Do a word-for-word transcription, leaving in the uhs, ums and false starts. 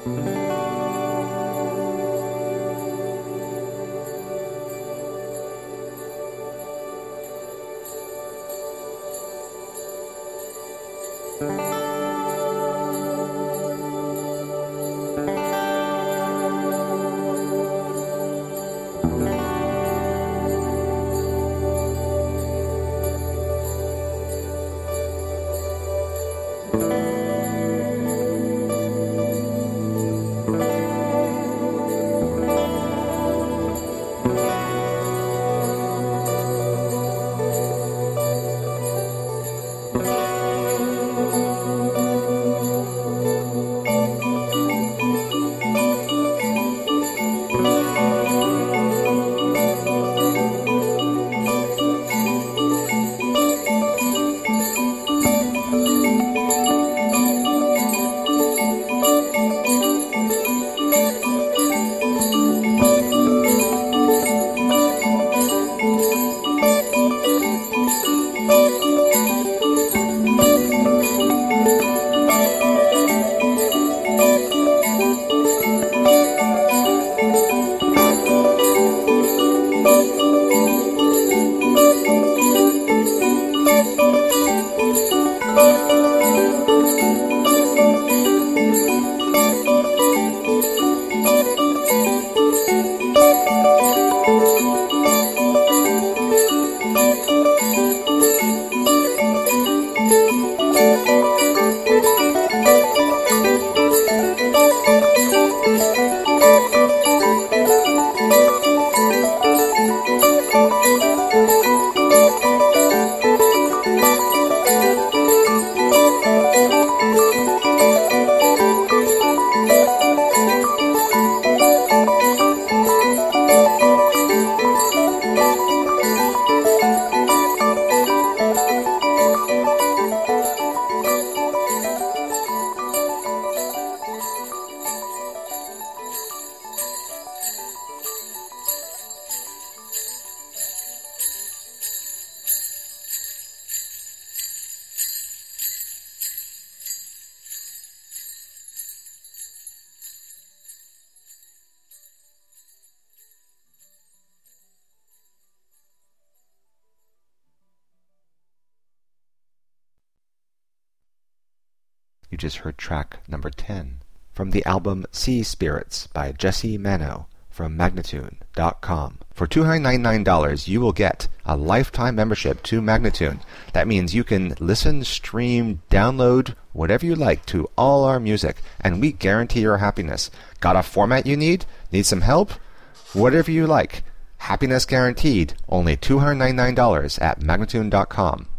You just heard track number ten from the album Sea Spirits by Jesse Mano from Magnatune dot com. For two hundred ninety-nine dollars, you will get a lifetime membership to Magnatune. That means you can listen, stream, download, whatever you like to all our music, and we guarantee your happiness. Got a format you need? Need some help? Whatever you like. Happiness guaranteed. Only two hundred ninety-nine dollars at Magnatune dot com.